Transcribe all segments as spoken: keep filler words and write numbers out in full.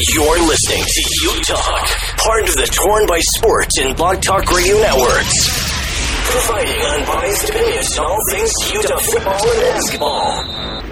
You're listening to U Talk, part of the Torn by Sports and Blog Talk Radio networks. Providing unbiased opinions on all things Utah football and basketball.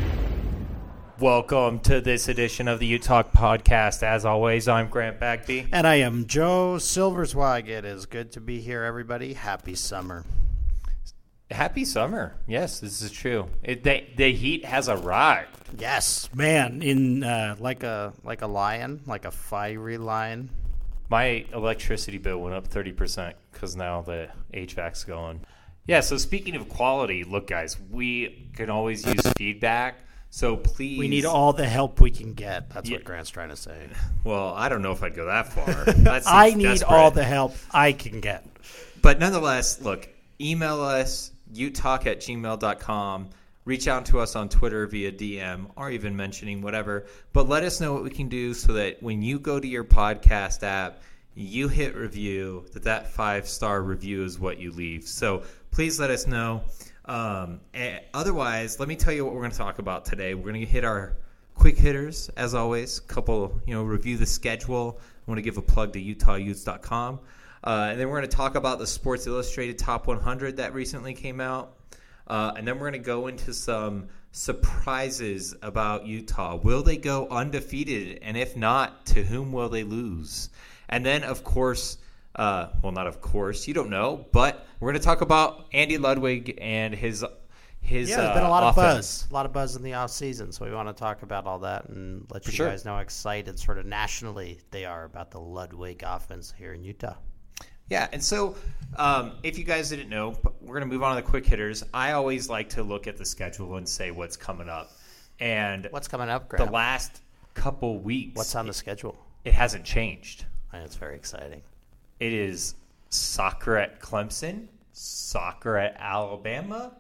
Welcome to this edition of the U Talk podcast. As always, I'm Grant Bagby. And I am Joe Silverswag. It is good to be here, everybody. Happy summer. Happy summer. Yes, this is true. It, the, the heat has arrived. Yes, man, in uh, like a like a lion, like a fiery lion. My electricity bill went up thirty percent because now the H V A C's going. Yeah, so speaking of quality, look, guys, we can always use feedback. So please. We need all the help we can get. That's yeah. what Grant's trying to say. Well, I don't know if I'd go that far. That's I need desperate. all the help I can get. But nonetheless, look, email us, utalk at gmail dot com. Reach out to us on Twitter via D M or even mentioning whatever. But let us know what we can do so that when you go to your podcast app, you hit review, that that five-star review is what you leave. So please let us know. Um, otherwise, let me tell you what we're going to talk about today. We're going to hit our quick hitters, as always. Couple, you know, review the schedule. I want to give a plug to utah utes dot com. Uh, and then we're going to talk about the Sports Illustrated Top one hundred that recently came out. Uh, and then we're going to go into some surprises about Utah. Will they go undefeated? And if not, to whom will they lose? And then, of course, uh, well, not of course, you don't know, but we're going to talk about Andy Ludwig and his his Yeah, there's been a lot uh, of offense. buzz. A lot of buzz in the offseason, so we want to talk about all that and let For you sure. guys know how excited sort of nationally they are about the Ludwig offense here in Utah. Yeah, and so um, if you guys didn't know, we're going to move on to the quick hitters. I always like to look at the schedule and say what's coming up. And What's coming up, Grant? the last couple weeks, What's on the schedule? it hasn't changed. And it's very exciting. It is soccer at Clemson, soccer at Alabama,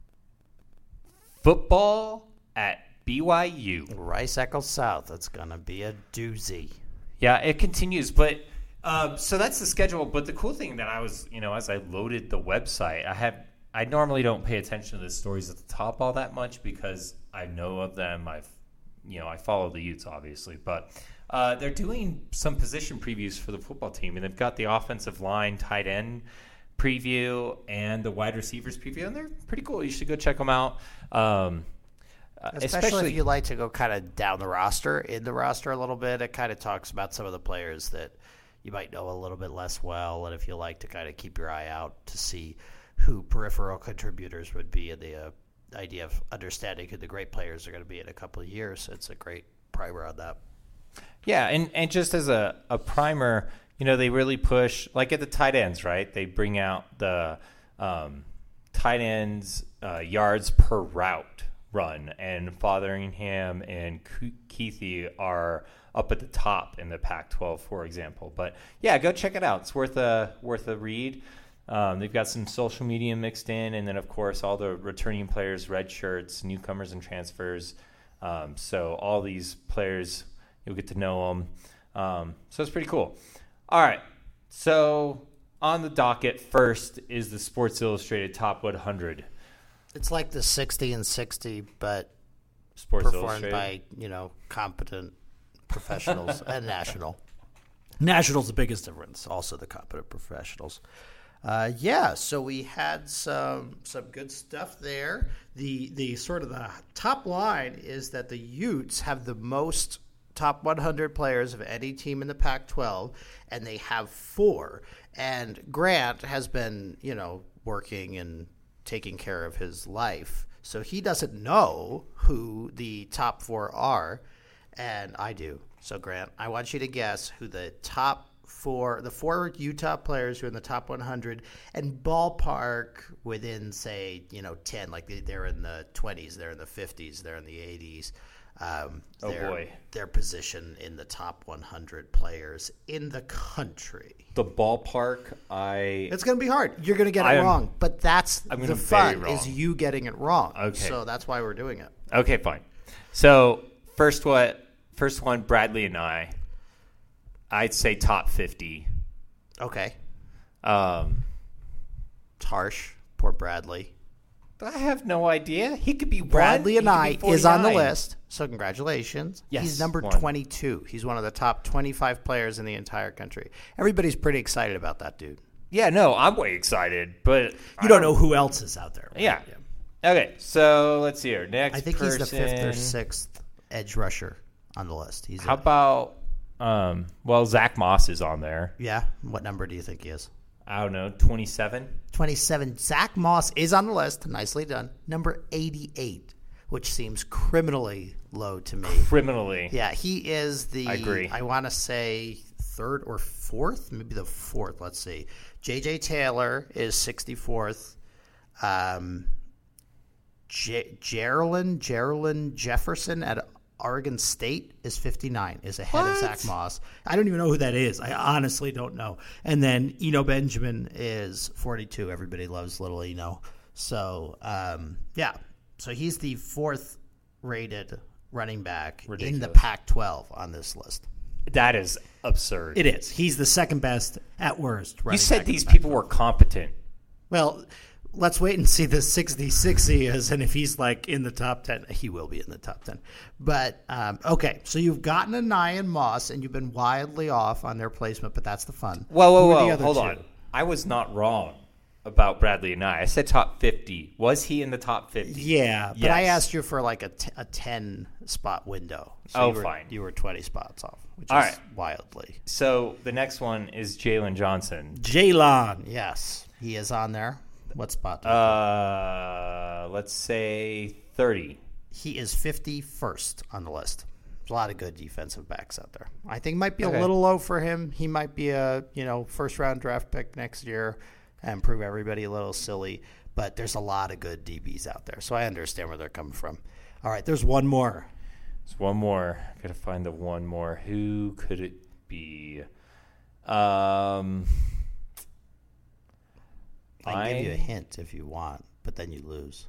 football at B Y U. Rice Eccles South. That's going to be a doozy. Yeah, it continues, but um, so that's the schedule. But the cool thing that I was, you know, as I loaded the website, I have I normally don't pay attention to the stories at the top all that much because I know of them. I've, you know, I follow the Utes obviously, but uh, they're doing some position previews for the football team, and they've got the offensive line, tight end preview, and the wide receivers preview, and they're pretty cool. You should go check them out. Um, Especially, especially if you like to go kind of down the roster, in the roster a little bit. It kind of talks about some of the players that you might know a little bit less well, and if you like to kind of keep your eye out to see who peripheral contributors would be, and the uh, idea of understanding who the great players are going to be in a couple of years. It's a great primer on that. Yeah, and, and just as a, a primer, you know, they really push, like at the tight ends, right? They bring out the um, tight ends uh, yards per route run, and Fotheringham and Keithy are up at the top in the Pac twelve, for example. But yeah, go check it out. It's worth a worth a read. Um, they've got some social media mixed in, and then of course all the returning players, red shirts, newcomers, and transfers. Um, so all these players, you'll get to know them. Um, so it's pretty cool. All right. So on the docket first is the Sports Illustrated Top one hundred. It's like the sixty and sixty, but Sports performed Illustrated. by, you know, competent professionals and national. National's the biggest difference, also the competent professionals. Uh, yeah, so we had some some good stuff there. The the sort of the top line is that the Utes have the most top one hundred players of any team in the Pac twelve, and they have four. And Grant has been, you know, working and taking care of his life, so he doesn't know who the top four are, and I do. So Grant, I want you to guess who the top four, the four Utah players who are in the top one hundred, and ballpark within, say, you know, ten, like they, they're in the twenties, they're in the fifties, they're in the eighties. Um, Oh, their, boy. Their position in the top one hundred players in the country. The ballpark, I It's going to be hard. You're going to get it I am- wrong, but that's I'm the gonna very fun wrong. is you getting it wrong. Okay. So that's why we're doing it. okay, fine. So first, what first one, Bradley and I, I'd say top fifty. Okay. Um, It's harsh. Poor Bradley. I have no idea. He could be Bradley one, Anae he could be is on the forty-nine. list, so congratulations. Yes, He's number one. twenty-two. He's one of the top twenty-five players in the entire country. Everybody's pretty excited about that dude. Yeah, no, I'm way excited, but You don't know who else is out there. Right? Yeah. Okay, so let's see here. Next I think person. he's the fifth or sixth edge rusher on the list. He's How a- about, um, well, Zach Moss is on there. Yeah? What number do you think he is? I don't know, twenty-seven? twenty-seven. Zach Moss is on the list. Nicely done. Number eighty-eight, which seems criminally low to me. Criminally. Yeah, he is the, I agree. I want to say third or fourth, maybe the fourth. Let's see. J J Taylor is sixty-fourth. Um, J- Geraldine, Geraldine Jefferson at Oregon State is fifty-nine, is ahead What? of Zach Moss. I don't even know who that is. I honestly don't know. And then Eno Benjamin is forty-two. Everybody loves little Eno. So, um, yeah. So he's the fourth rated running back in the Ridiculous. Pac twelve on this list. That is absurd. It is. He's the second best at worst. You running said back in these the Pac people were competent. Well, let's wait and see the sixty-six he is, and if he's like in the top ten, he will be in the top ten. But, um, okay, so you've gotten a Nye and Moss, and you've been wildly off on their placement, but that's the fun. Whoa, whoa, Who are the whoa. other Hold two? on. I was not wrong about Bradley and I. I said top fifty. Was he in the top fifty? Yeah, but I Yes. asked you for like a, t- a ten-spot window. So Oh, you were, fine. You were twenty spots off, which All is right. wildly. So the next one is Jalen Johnson. Jalon, yes, he is on there. What spot? do you Uh, let's say thirty. He is fifty-first on the list. There's a lot of good defensive backs out there. I think might be Okay. a little low for him. He might be a you know first round draft pick next year and prove everybody a little silly. But there's a lot of good D Bs out there, so I understand where they're coming from. All right, there's one more. There's one more. Gotta find the one more. Who could it be? Um, I can give you a I- hint if you want, but then you lose.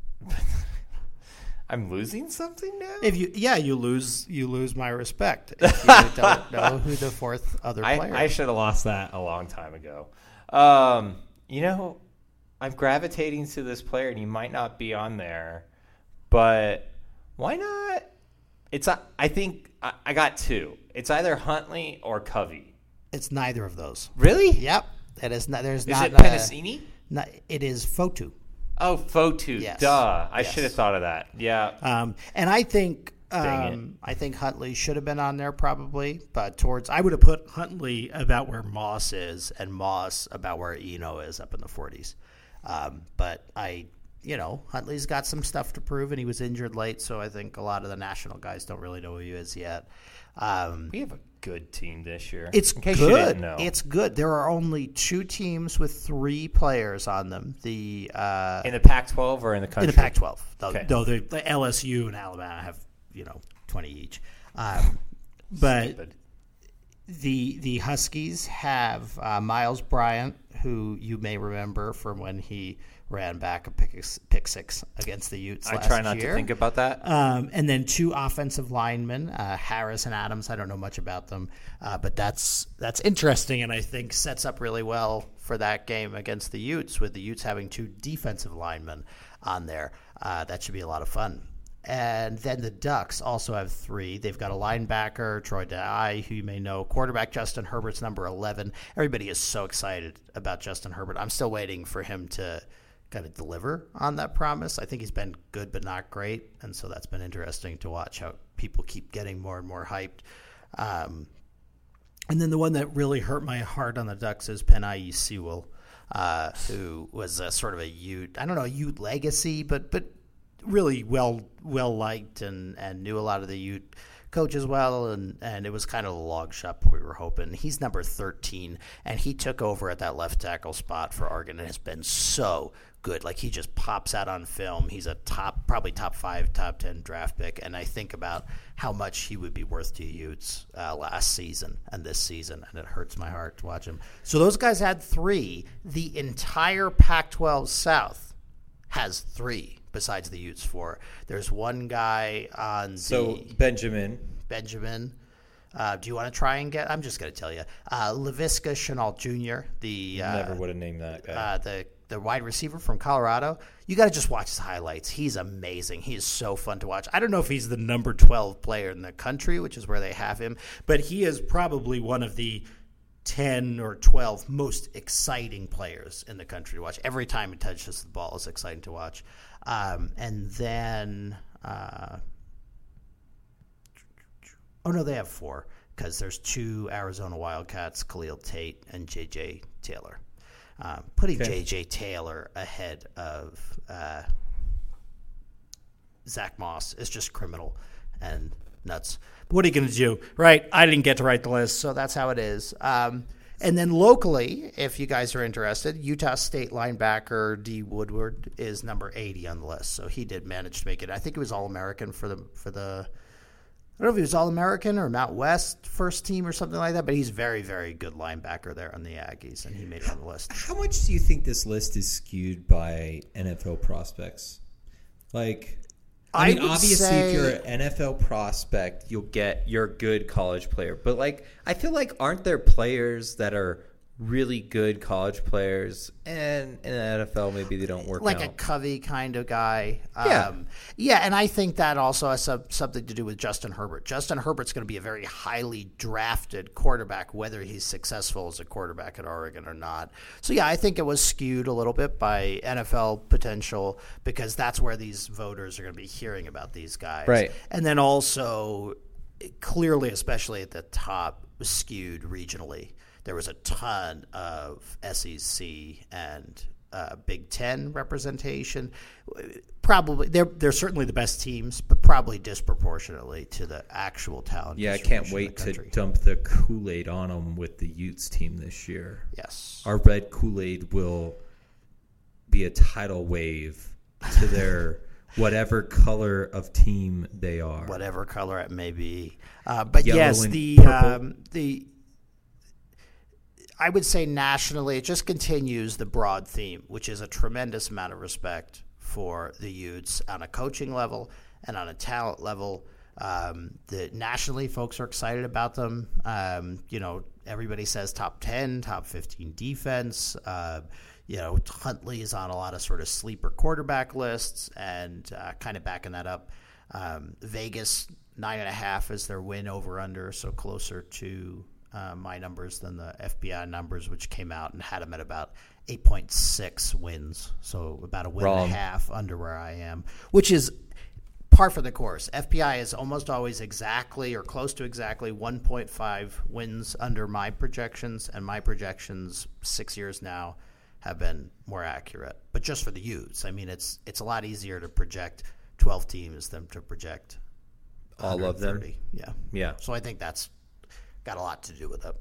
I'm losing something now. If you yeah, you lose you lose my respect if you don't know who the fourth other player I, I is. should have lost that a long time ago. Um, you know, I'm gravitating to this player, and he might not be on there, but why not? It's a, I think I, I got two. It's either Huntley or Covey. It's neither of those. Really? Yep. That is not there's Is not it a- Penasini? not, it is Fotu. Oh, Fotu. Yes. Duh. I Yes. should have thought of that. Yeah. Um, and I think Dang um, I think Huntley should have been on there probably, but towards I would have put Huntley about where Moss is and Moss about where Eno is up in the forties. Um, but I, you know, Huntley's got some stuff to prove, and he was injured late, so I think a lot of the national guys don't really know who he is yet. Um, We have a good team this year. It's In case you good. didn't know. It's good. There are only two teams with three players on them. The uh, in the Pac twelve or in the country? in the Pac twelve, though, Okay. though the, the L S U and Alabama have you know twenty each. Um, but Stupid. the the Huskies have uh, Miles Bryant, who you may remember from when he ran back a pick, pick six against the Utes I last try not year. to think about that. Um, and then two offensive linemen, uh, Harris and Adams. I don't know much about them, uh, but that's that's interesting, and I think sets up really well for that game against the Utes, with the Utes having two defensive linemen on there. Uh, that should be a lot of fun. And then the Ducks also have three. They've got a linebacker, Troy Dye, who you may know. Quarterback Justin Herbert's number eleven. Everybody is so excited about Justin Herbert. I'm still waiting for him to kind of deliver on that promise. I think he's been good but not great, and so that's been interesting to watch how people keep getting more and more hyped. Um, and then the one that really hurt my heart on the Ducks is Penai Sewell, uh, who was a sort of a Ute, I don't know, a Ute legacy, but but really well well liked and, and knew a lot of the Ute coaches well, and, and it was kind of a log shop we were hoping. He's number thirteen, and he took over at that left tackle spot for Oregon and has been so good. Like, he just pops out on film. He's a top, probably top five, top ten draft pick, and I think about how much he would be worth to Utes uh, last season and this season, and it hurts my heart to watch him. So those guys had three. The entire Pac twelve South has three besides the Utes four. There's one guy on So the Benjamin. Benjamin. Uh, do you want to try and get? I'm just going to tell you. Uh, Laviska Chenault Junior, the uh, Never would have named that guy. uh, the the wide receiver from Colorado, you got to just watch his highlights. He's amazing. He is so fun to watch. I don't know if he's the number twelve player in the country, which is where they have him, but he is probably one of the ten or twelve most exciting players in the country to watch. Every time he touches the ball is exciting to watch. Um, and then, uh, oh no, they have four because there's two Arizona Wildcats, Khalil Tate and J J Taylor. Um, putting okay. J J Taylor ahead of uh, Zach Moss is just criminal and nuts. But what are you going to do? Right? I didn't get to write the list, so that's how it is. Um, and then locally, if you guys are interested, Utah State linebacker D. Woodward is number eighty on the list. So he did manage to make it. I think he was All-American for the for the – I don't know if he was All-American or Mount West first team or something like that, but he's very, very good linebacker there on the Aggies, and he made it on the list. How much do you think this list is skewed by N F L prospects? Like, I, I mean, would obviously, say, if you're an N F L prospect, you'll get your good college player. But, like, I feel like aren't there players that are really good college players, and in the N F L maybe they don't work like out. Like a Covey kind of guy. Yeah. Um, yeah, and I think that also has some, something to do with Justin Herbert. Justin Herbert's going to be a very highly drafted quarterback, whether he's successful as a quarterback at Oregon or not. So, yeah, I think it was skewed a little bit by N F L potential because that's where these voters are going to be hearing about these guys. Right. And then also, clearly, especially at the top, was skewed regionally. There was a ton of S E C and uh, Big Ten representation. Probably they're they're certainly the best teams, but probably disproportionately to the actual talent. Yeah, I can't wait to dump the Kool-Aid on them with the Utes team this year. Yes, our red Kool-Aid will be a tidal wave to their whatever color of team they are, whatever color it may be. Uh, but Yellow yes, and the um, the. I would say nationally, it just continues the broad theme, which is a tremendous amount of respect for the Utes on a coaching level and on a talent level. Um, the nationally, folks are excited about them. Um, you know, everybody says top ten, top fifteen defense. Uh, you know, Huntley is on a lot of sort of sleeper quarterback lists, and uh, kind of backing that up. Um, Vegas nine and a half is their win over under, so closer to. Uh, my numbers than the F B I numbers, which came out and had them at about eight point six wins. So about a win Wrong. and a half under where I am, which is par for the course. F B I is almost always exactly or close to exactly one point five wins under my projections, and my projections six years now have been more accurate. But just for the Utes, I mean, it's it's a lot easier to project twelve teams than to project all of them. Yeah. Yeah. So I think that's got a lot to do with it.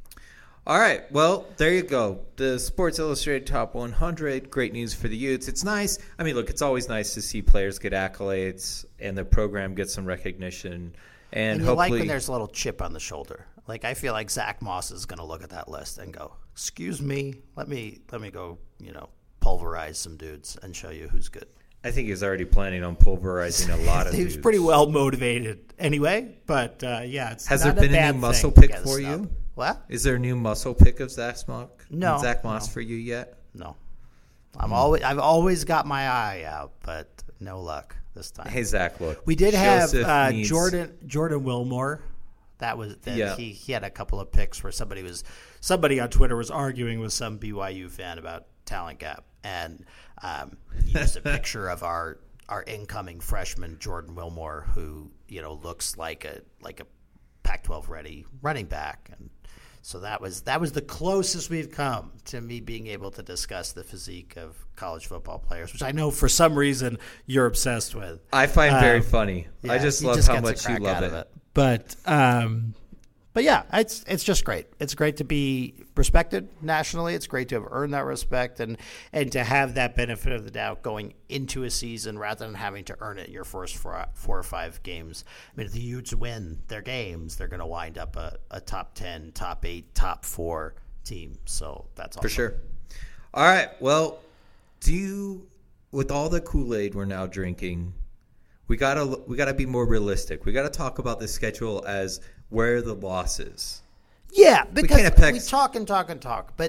All right. Well, there you go. The Sports Illustrated Top one hundred. Great news for the Utes. It's nice. I mean, look, it's always nice to see players get accolades and the program get some recognition. And, and you hopefully, like when there's a little chip on the shoulder. Like, I feel like Zach Moss is going to look at that list and go, excuse me, let me let me go, you know, pulverize some dudes and show you who's good. I think he's already planning on pulverizing a lot of He was dudes. pretty well motivated anyway, but uh, yeah, it's Has not there a been a bad new muscle thing to pick get for snubbed. you? What? Is there a new muscle pick of Zach Moss? No, Zach Moss no. for you yet? No. I'm always I've always got my eye out, but no luck this time. Hey, Zach, look. We did have Joseph uh, needs- Jordan Jordan Wilmore. That was that Yeah. he he had a couple of picks where somebody was somebody on Twitter was arguing with some B Y U fan about talent gap, and um, he used a picture of our our incoming freshman Jordan Wilmore, who you know looks like a like a Pac twelve ready running back, and so that was that was the closest we've come to me being able to discuss the physique of college football players, which I know for some reason you're obsessed with. I find very Um, funny. Yeah, I just he love just how gets a much you crack love out it. of But um, but yeah, it's it's just great. It's great to be respected nationally. It's great to have earned that respect and and to have that benefit of the doubt going into a season rather than having to earn it in your first four, four or five games. I mean, if the Utes win their games, they're going to wind up a, a top ten, top eight, top four team. So that's awesome. For sure. All right. Well, do you, with all the Kool-Aid we're now drinking, we gotta we gotta be more realistic. We gotta talk about the schedule as where are the losses. Yeah, because can't we affect- talk and talk and talk, but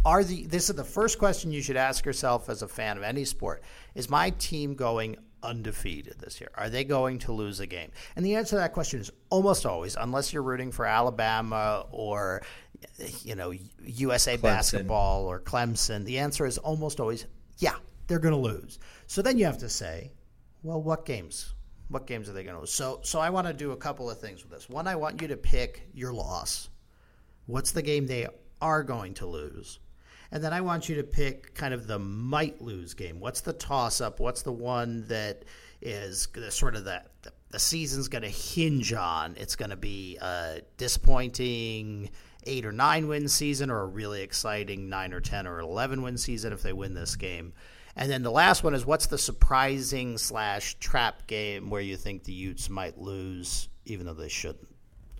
are the this is the first question you should ask yourself as a fan of any sport. Is my team going undefeated this year? Are they going to lose a game? And the answer to that question is almost always, unless you're rooting for Alabama or, you know, U S A Clemson. basketball or Clemson, the answer is almost always, yeah, they're going to lose. So then you have to say, well, what games? What games are they going to lose? So, so I want to do a couple of things with this. One, I want you to pick your loss. What's the game they are going to lose? And then I want you to pick kind of the might lose game. What's the toss-up? What's the one that is the, sort of the, the, the season's going to hinge on? It's going to be a disappointing eight or nine win season, or a really exciting nine or ten or eleven win season if they win this game. And then the last one is, what's the surprising slash trap game where you think the Utes might lose even though they shouldn't?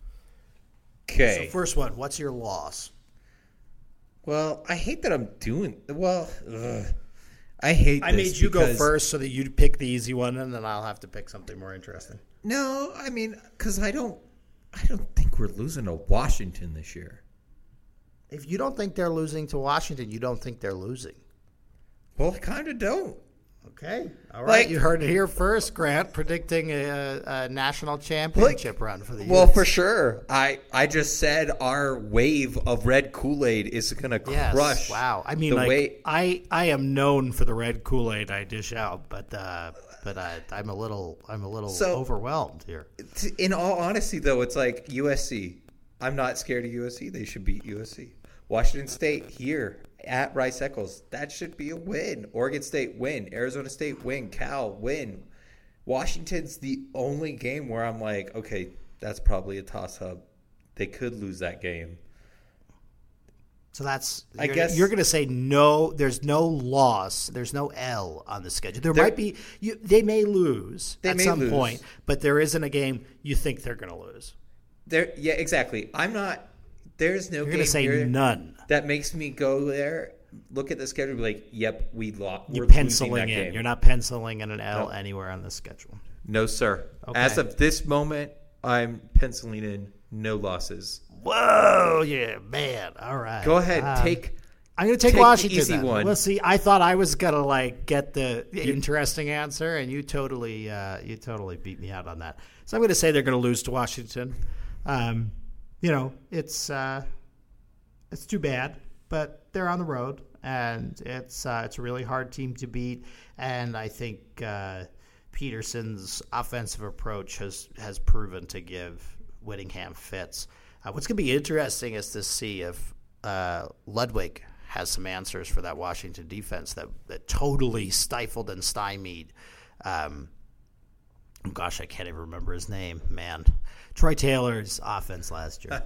Okay. So first one, what's your loss? Well, I hate that I'm doing well. Ugh. I hate. I this made you go because- first so that you'd pick the easy one, and then I'll have to pick something more interesting. No, I mean, because I don't, I don't think we're losing to Washington this year. If you don't think they're losing to Washington, you don't think they're losing. Well, I kind of don't. Okay. All right. Like- you heard it here first, Grant, predicting a, a national championship run for the Well, Utes. for sure. I, I just said our wave of red Kool-Aid is going to Yes. crush. Wow. I mean, the like, way. I, I am known for the red Kool-Aid I dish out, but uh, but I, I'm a little I'm a little So- overwhelmed here. In all honesty, though, it's like U S C. I'm not scared of U S C. They should beat U S C. Washington State here at Rice Eccles. That should be a win. Oregon State win. Arizona State win. Cal win. Washington's the only game where I'm like, okay, that's probably a toss-up. They could lose that game. So that's I you're, guess- you're going to say no. There's no loss. There's no L on the schedule. There, There- might be. You, they may lose They at may some lose. point, but there isn't a game you think they're going to lose. There, yeah, exactly. I'm not. There's no You're game going to say here none. that makes me go there, look at the schedule, and be like, "Yep, we lost." You're we're losing penciling that in. game. You're not penciling in an L No. anywhere on the schedule. No, sir. Okay. As of this moment, I'm penciling in no losses. Whoa, yeah, man. All right. Go ahead, Um, take. I'm going to take take the Washington. easy then. one. Well, see, I thought I was going to like get the interesting answer, and you totally, uh, you totally beat me out on that. So I'm going to say they're going to lose to Washington. Um, you know, it's uh, it's too bad, but they're on the road, and it's uh, it's a really hard team to beat. And I think uh, Peterson's offensive approach has has proven to give Whittingham fits. Uh, what's going to be interesting is to see if uh, Ludwig has some answers for that Washington defense that, that totally stifled and stymied. Um, gosh, I can't even remember his name, man. Troy Taylor's offense last year.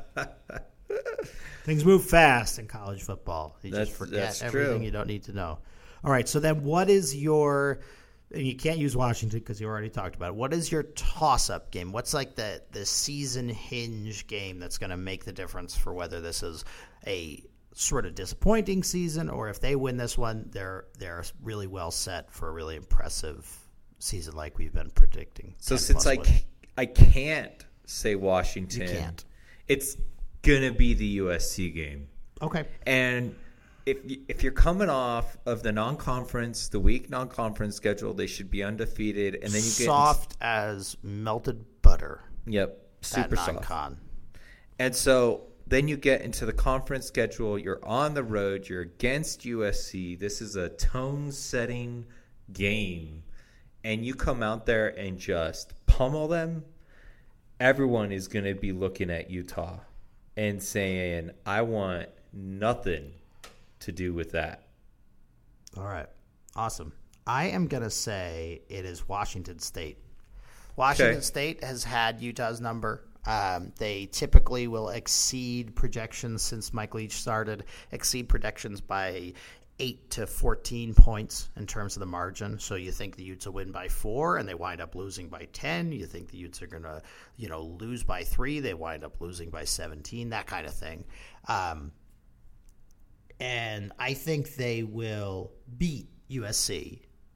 Things move fast in college football. You That's- just forget that's everything true. you don't need to know. All right, so then what is your – and you can't use Washington because you already talked about it. What is your toss-up game? What's like the, the season hinge game that's going to make the difference for whether this is a sort of disappointing season or if they win this one, they're they're really well set for a really impressive season like we've been predicting. So ten since plus I, wins. ca- I can't say Washington, You can't. it's gonna be the U S C game. Okay. And if you, if you're coming off of the non-conference, the week non-conference schedule, they should be undefeated, and then you get soft as melted butter. Yep, super at soft. non-con. And so then you get into the conference schedule. You're on the road. You're against U S C. This is a tone-setting game, and you come out there and just pummel them. Everyone is going to be looking at Utah and saying, "I want nothing to do with that." All right. Awesome. I am going to say it is Washington State. Washington Okay. State has had Utah's number. Um, they typically will exceed projections since Mike Leach started, exceed projections by eight to fourteen points in terms of the margin. So you think the Utes will win by four and they wind up losing by ten. You think the Utes are going to, you know, lose by three. They wind up losing by seventeen, that kind of thing. Um, and I think they will beat U S C.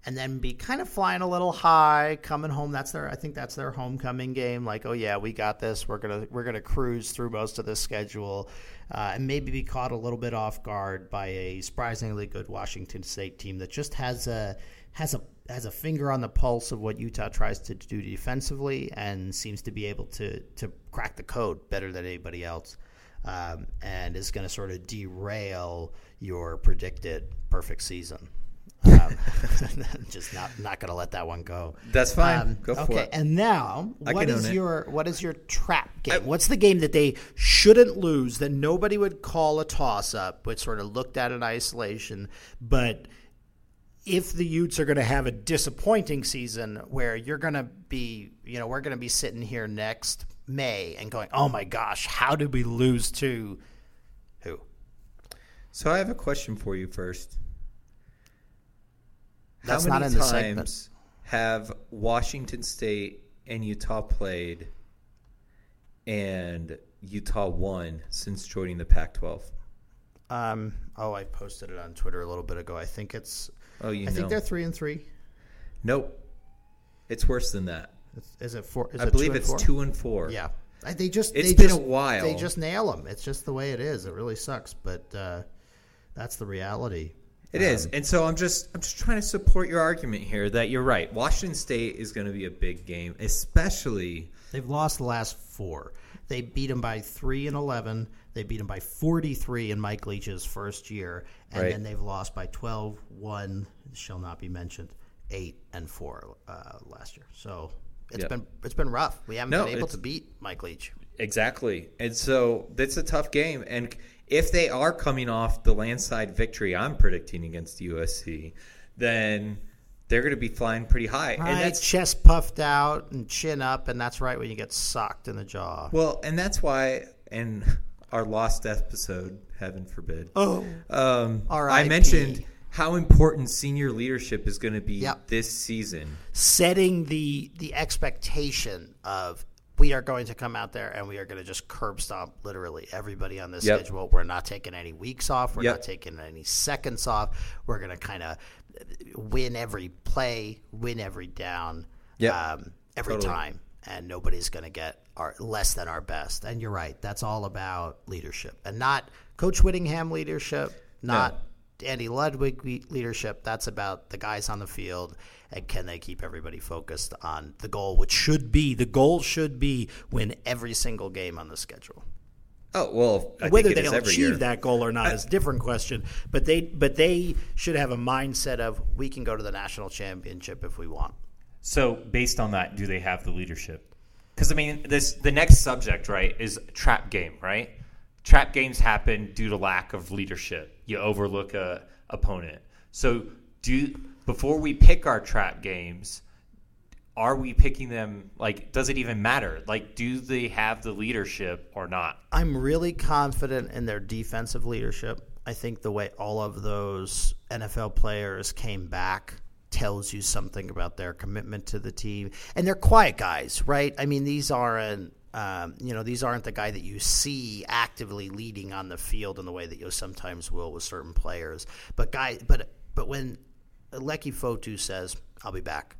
and then be kind of flying a little high, coming home. That's their, I think that's their homecoming game. Like, oh yeah, we got this. We're gonna we're gonna cruise through most of this schedule, uh, and maybe be caught a little bit off guard by a surprisingly good Washington State team that just has a has a has a finger on the pulse of what Utah tries to do defensively, and seems to be able to to crack the code better than anybody else, um, and is going to sort of derail your predicted perfect season. Um, just not not going to let that one go. That's fine. Um, go for okay, it. and now I what can is own it. your what is your trap game? I- What's the game that they shouldn't lose, that nobody would call a toss up, but sort of looked at in isolation? But if the Utes are going to have a disappointing season where you're going to be, you know, we're going to be sitting here next May and going, oh my gosh, how did we lose to who? So I have a question for you first. That's How not many in the times segment. have Washington State and Utah played and Utah won since joining the Pac twelve? Um, oh, I posted it on Twitter a little bit ago. I think it's, Oh, you I know. think they're three and three. Nope. It's worse than that. Is, is it four? Is I it believe two and it's four? two and four. Yeah, I- they just It's they been just, a while. They just nail them. It's just the way it is. It really sucks, but uh, that's the reality. It is. And so I'm just I'm just trying to support your argument here that you're right. Washington State is going to be a big game, especially They've lost the last four. They beat them by three and eleven. They beat them by forty-three in Mike Leach's first year, and Right. then they've lost by twelve, one shall not be mentioned, eight and four uh, last year. So it's Yep. been it's been rough. We haven't No, been able it's- to beat Mike Leach. Exactly. And so that's a tough game. And if they are coming off the landslide victory I'm predicting against U S C, then they're going to be flying pretty high. Right, And that's chest puffed out and chin up, and that's right when you get socked in the jaw. well, and that's why in our lost episode, heaven forbid, Oh, um, R I I P mentioned how important senior leadership is going to be Yep. this season. setting the the expectation of we are going to come out there and we are going to just curb stomp literally everybody on this Yep. schedule. We're not taking any weeks off. We're Yep. not taking any seconds off. We're going to kind of win every play, win every down, Yep. um, every Totally. time, and nobody's going to get our less than our best. And you're right. That's all about leadership, and not Coach Whittingham leadership, not Andy Ludwig le- leadership. That's about the guys on the field, and can they keep everybody focused on the goal, which should be the goal should be win every single game on the schedule. Oh, well, I Whether think it they'll is every achieve year. that goal or not is a different question. But they but they should have a mindset of we can go to the national championship if we want. So, based on that, do they have the leadership? Because I mean, this the next subject, right, is trap game, right? Trap games happen due to lack of leadership. You overlook a opponent. So, do before we pick our trap games, are we picking them? Like, does it even matter? Like, do they have the leadership or not? I'm really confident in their defensive leadership. I think the way all of those N F L players came back tells you something about their commitment to the team. And they're quiet guys, right? I mean, these aren't, um, you know, these aren't the guy that you see actively leading on the field in the way that you sometimes will with certain players. But guy, but but when Leki Fotu says, "I'll be back,"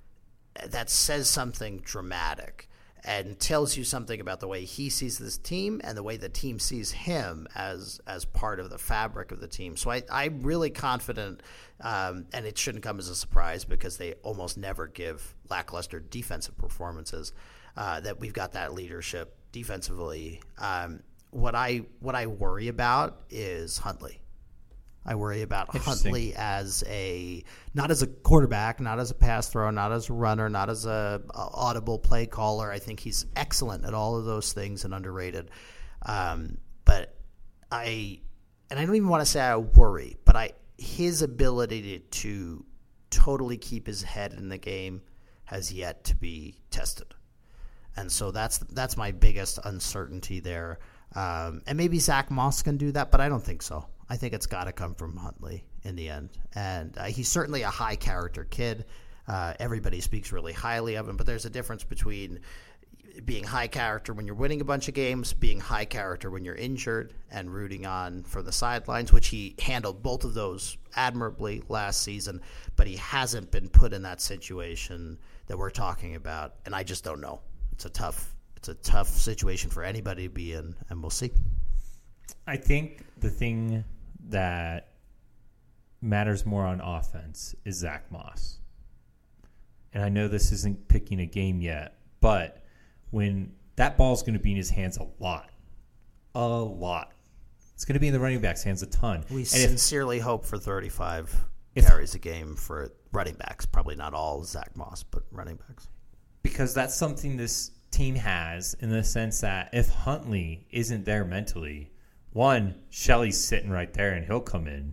that says something dramatic and tells you something about the way he sees this team and the way the team sees him as as part of the fabric of the team. So I, I'm really confident, um, and it shouldn't come as a surprise because they almost never give lackluster defensive performances, uh, that we've got that leadership defensively. Um, what I what I worry about is Huntley. I worry about Huntley as a not as a quarterback, not as a pass thrower, not as a runner, not as a, a audible play caller. I think he's excellent at all of those things and underrated. Um, but I and I don't even want to say I worry, but I his ability to, to totally keep his head in the game has yet to be tested, and so that's that's my biggest uncertainty there. Um, and maybe Zach Moss can do that, but I don't think so. I think it's got to come from Huntley in the end. And uh, he's certainly a high-character kid. Uh, everybody speaks really highly of him, but there's a difference between being high character when you're winning a bunch of games, being high character when you're injured, and rooting on from the sidelines, which he handled both of those admirably last season, but he hasn't been put in that situation that we're talking about, and I just don't know. It's a tough it's a tough situation for anybody to be in, and we'll see. I think the thing that matters more on offense is Zach Moss. And I know this isn't picking a game yet, but when that ball's going to be in his hands a lot, a lot. It's going to be in the running back's hands a ton. We and sincerely if, hope for thirty-five if, carries a game for running backs. Probably not all Zach Moss, but running backs. Because that's something this team has in the sense that if Huntley isn't there mentally, one, Shelley's sitting right there and he'll come in.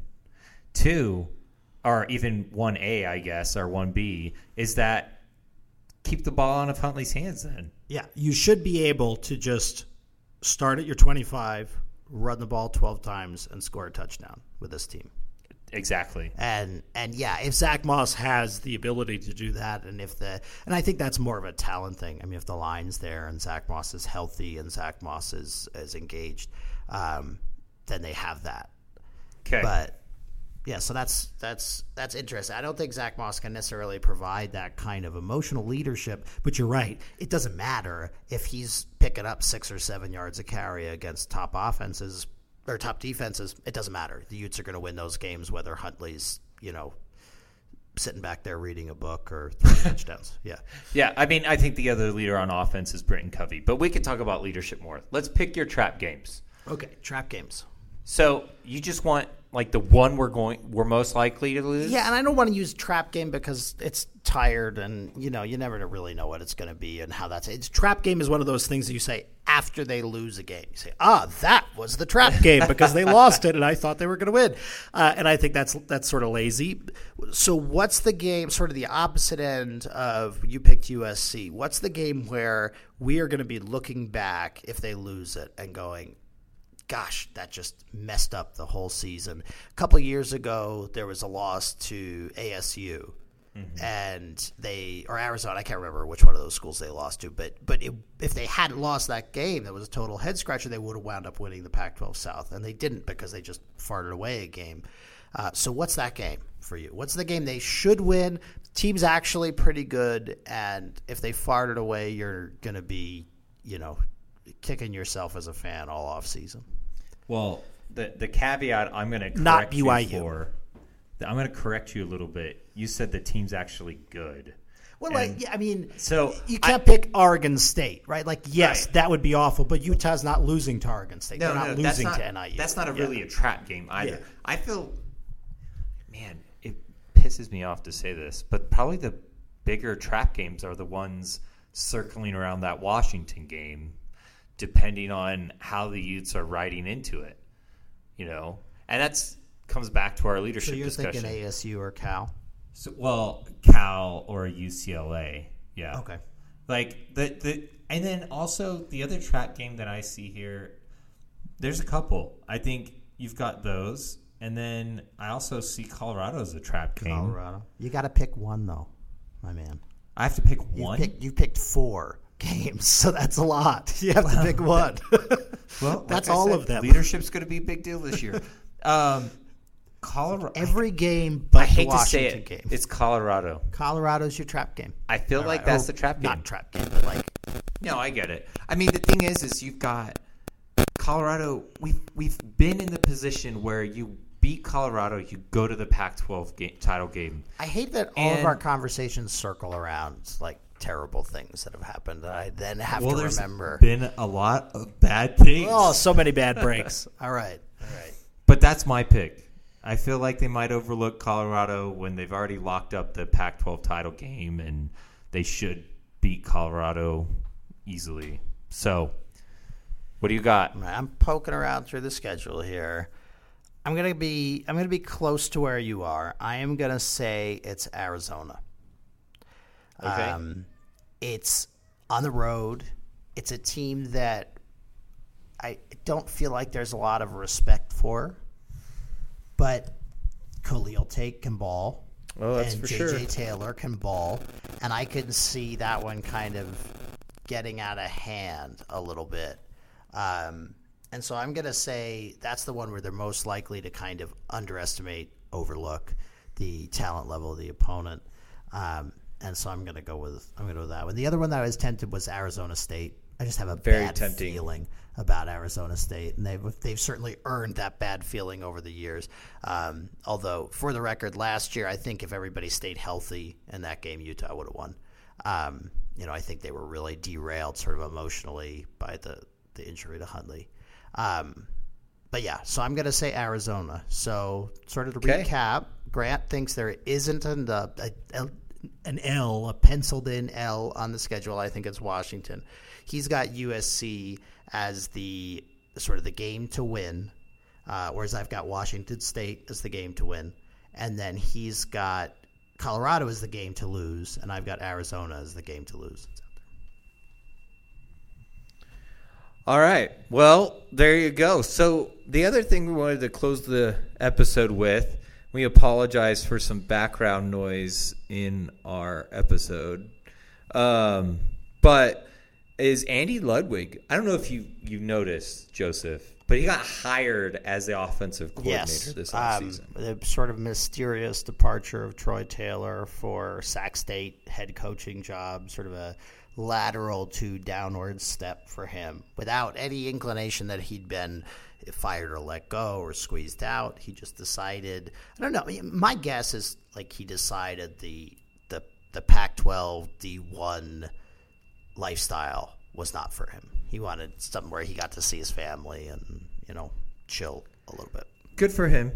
Two, or even one A, I guess, or one B, is that keep the ball out of Huntley's hands then. Yeah, you should be able to just start at your twenty-five, run the ball twelve times, and score a touchdown with this team. Exactly. And and yeah, if Zach Moss has the ability to do that, and if the and I think that's more of a talent thing. I mean, if the line's there and Zach Moss is healthy and Zach Moss is is engaged, um, then they have that. Okay. But yeah, so that's that's that's interesting. I don't think Zach Moss can necessarily provide that kind of emotional leadership. But you're right; it doesn't matter if he's picking up six or seven yards a carry against top offenses. Or top defenses, it doesn't matter. The Utes are going to win those games whether Huntley's, you know, sitting back there reading a book or throwing touchdowns. Yeah. Yeah, I mean, I think the other leader on offense is Britton Covey. But we could talk about leadership more. Let's pick your trap games. Okay, trap games. So you just want, like, the one we're going, we're most likely to lose? Yeah, and I don't want to use trap game because it's tired and, you know, you never really know what it's going to be and how that's – it's trap game is one of those things that you say after they lose a game. You say, ah, that was the trap game because they lost it and I thought they were going to win. Uh, and I think that's that's sort of lazy. So what's the game, sort of the opposite end of you picked U S C? What's the game where we are going to be looking back if they lose it and going – gosh, that just messed up the whole season. A couple of years ago, there was a loss to A S U, mm-hmm. and they or Arizona. I can't remember which one of those schools they lost to, but but it, if they hadn't lost that game, that was a total head scratcher. They would have wound up winning the Pac twelve South, and they didn't because they just farted away a game. Uh, so what's that game for you? What's the game they should win? The team's actually pretty good, and if they farted away, you're going to be, you know, kicking yourself as a fan all off season. Well, the the caveat I'm going to correct Not B Y U. you for, I'm going to correct you a little bit. You said the team's actually good. Well, And like, yeah, I mean, so you can't I, pick Oregon State, right? Like, yes, Right. that would be awful, but Utah's not losing to Oregon State. No, They're not no, that's losing not, to N I U. that's not a Yeah. really a trap game either. Yeah. I feel, man, it pisses me off to say this, but probably the bigger trap games are the ones circling around that Washington game, depending on how the Utes are riding into it, you know? And that's comes back to our leadership So you're discussion. thinking A S U or Cal? So, well, Cal or U C L A, yeah. Okay. Like the the, and then also the other trap game that I see here. There's a couple. I think you've got those, and then I also see Colorado as a trap game. Colorado. You got to pick one, though, my man. I have to pick You one. picked, you picked four games, so that's a lot. You have to pick one. Well, that's like I all said, of them. Leadership's going to be a big deal this year. um, Colorado. Every game but I hate the to say Washington it. game. It's Colorado. Colorado's your trap game. I feel All like right. that's Or the trap game. Not trap game, but like No, I get it. I mean, the thing is, is you've got Colorado. We've we've been in the position where you beat Colorado, you go to the Pac twelve game, title game. I hate that all of And- our conversations circle around like terrible things that have happened that I then have well, to there's remember. been a lot of bad things. Oh, so many bad breaks. All right. All right. But that's my pick. I feel like they might overlook Colorado when they've already locked up the Pac twelve title game, and they should beat Colorado easily. So, what do you got? I'm poking around through the schedule here. I'm gonna be I'm gonna be close to where you are. I am gonna say it's Arizona. Okay. Um, it's on the road. It's a team that I don't feel like there's a lot of respect for, but Khalil Tate can ball. Oh, that's and for J J sure. Taylor can ball, and I can see that one kind of getting out of hand a little bit. Um, and so I'm going to say that's the one where they're most likely to kind of underestimate, overlook the talent level of the opponent. Um, and so I'm going to go with I'm going to go with that one. The other one that I was tempted was Arizona State. I just have a Very bad tempting. feeling about Arizona State, and they've they've certainly earned that bad feeling over the years. Um, although, for the record, last year I think if everybody stayed healthy in that game, Utah would have won. Um, you know, I think they were really derailed, sort of emotionally, by the, the injury to Huntley. Um, but yeah, so I'm going to say Arizona. So, sort of to Okay. recap, Grant thinks there isn't an, a, a, an L, a penciled-in L on the schedule. I think it's Washington. He's got U S C as the sort of the game to win, uh, whereas I've got Washington State as the game to win. And then he's got Colorado as the game to lose, and I've got Arizona as the game to lose. All right. Well, there you go. So the other thing we wanted to close the episode with, we apologize for some background noise in our episode, um, but is Andy Ludwig. I don't know if you you noticed, Joseph, but he got hired as the offensive coordinator Yes, this um, offseason. the sort of mysterious departure of Troy Taylor for Sac State head coaching job, sort of a lateral to downward step for him without any inclination that he'd been fired or let go or squeezed out. He just decided, I don't know, my guess is like he decided the the, the Pac twelve D one lifestyle was not for him. He wanted something where he got to see his family and, you know, chill a little bit. Good for him.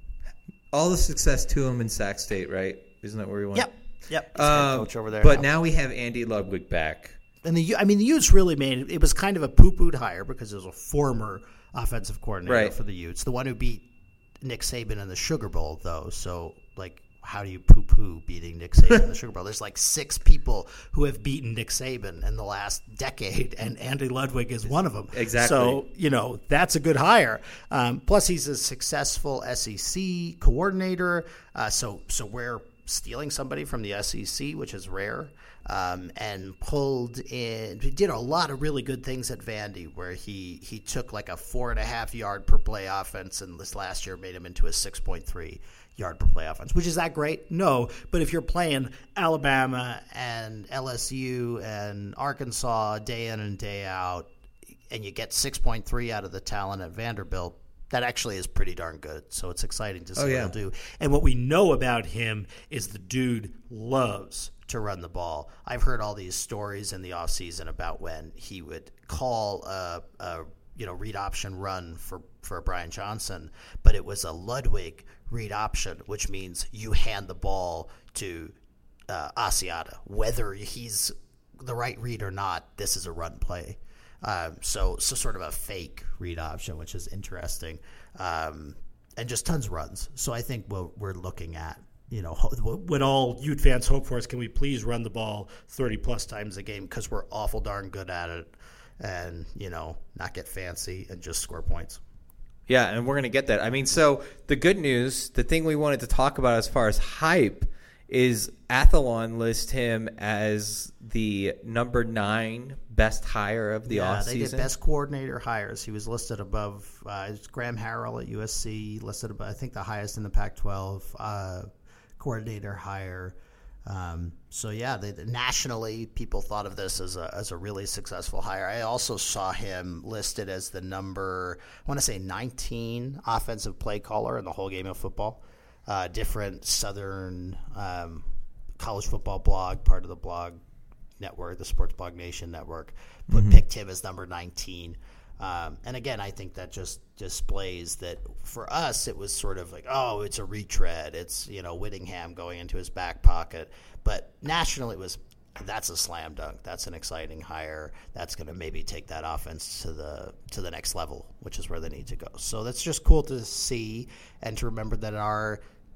All the success to him in Sac State, right? Isn't that where he went? Yep. Yep. He's head Um, coach over there. but now. now we have Andy Ludwig back. And the, I mean, the Utes really made it. It was kind of a poo-pooed hire because it was a former offensive coordinator Right. for the Utes, the one who beat Nick Saban in the Sugar Bowl, though. So, like, how do you poo-poo beating Nick Saban in the Sugar Bowl? There's like six people who have beaten Nick Saban in the last decade, and Andy Ludwig is one of them. Exactly. So, you know, that's a good hire. Um, plus, he's a successful S E C coordinator. Uh, so, so we're stealing somebody from the S E C, which is rare, um, and pulled in. He did a lot of really good things at Vandy, where he he took like a four and a half yard per play offense, and this last year made him into a six point three yard per play offense. Which is that great? No, but if you're playing Alabama and L S U and Arkansas day in and day out, and you get six point three out of the talent at Vanderbilt, that actually is pretty darn good. So it's exciting to see Oh, what yeah. he'll do. And what we know about him is the dude loves to run the ball. I've heard all these stories in the offseason about when he would call a, a you know read option run for, for Brian Johnson, but it was a Ludwig read option, which means you hand the ball to uh, Asiata. Whether he's the right read or not, this is a run play. Um, so, so sort of a fake read option, which is interesting, um, and just tons of runs. So I think what we're looking at, you know, what all Ute fans hope for is, can we please run the ball thirty plus times a game, because we're awful darn good at it, and, you know, not get fancy and just score points. Yeah, and we're going to get that. I mean, so the good news, the thing we wanted to talk about as far as hype, is Athlon lists him as the number nine best hire of the yeah, offseason. they did best coordinator hires. He was listed above uh, Graham Harrell at U S C, listed above, I think, the highest in the Pac twelve uh, coordinator hire. Um, so yeah, they, nationally, people thought of this as a as a really successful hire. I also saw him listed as the number, I want to say nineteen offensive play caller in the whole game of football. Uh, different Southern um, college football blog, part of the blog network, the Sports Blog Nation network, but Mm-hmm. picked him as number nineteen. Um, and again, I think that just displays that for us, it was sort of like, oh, it's a retread. It's, you know, Whittingham going into his back pocket. But nationally, it was, that's a slam dunk. That's an exciting hire. That's going to maybe take that offense to the to the next level, which is where they need to go. So that's just cool to see, and to remember that our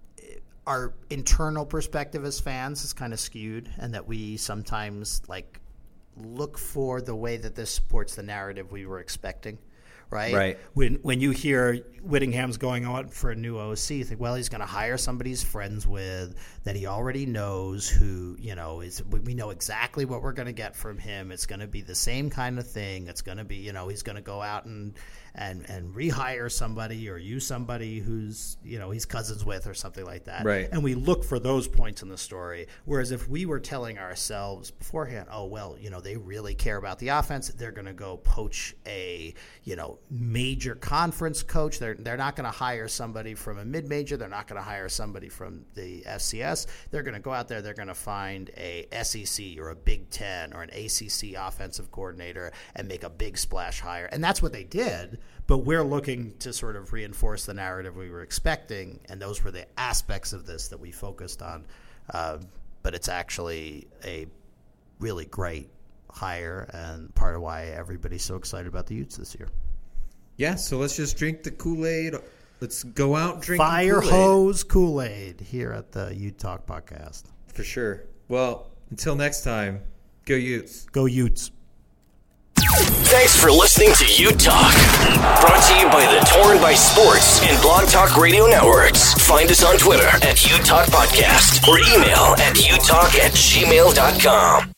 our internal perspective as fans is kind of skewed, and that we sometimes like look for the way that this supports the narrative we were expecting. right? Right. When when you hear Whittingham's going on for a new O C, you think, well, he's going to hire somebody he's friends with that he already knows, who, you know, is we know exactly what we're going to get from him. It's going to be the same kind of thing. It's going to be, you know, he's going to go out and and and rehire somebody or use somebody who's, you know, he's cousins with or something like that. Right. And we look for those points in the story. Whereas if we were telling ourselves beforehand, oh, well, you know, they really care about the offense, they're going to go poach a, you know, major conference coach. They're they're not going to hire somebody from a mid-major. They're not going to hire somebody from the F C S. They're going to go out there. They're going to find a S E C or a Big Ten or an A C C offensive coordinator and make a big splash hire. And that's what they did. But we're looking to sort of reinforce the narrative we were expecting, and those were the aspects of this that we focused on. Uh, but it's actually a really great hire and part of why everybody's so excited about the Utes this year. Yeah, so let's just drink the Kool-Aid. Let's go out and drink Fire Kool-Aid. hose Kool-Aid here at the Ute Talk podcast. For sure. Well, until next time, go Utes. Go Utes. Thanks for listening to Ute Talk. Brought to you by the Torn by Sports and Blog Talk Radio Networks. Find us on Twitter at Ute Talk Podcast or email at utalk at gmail dot com.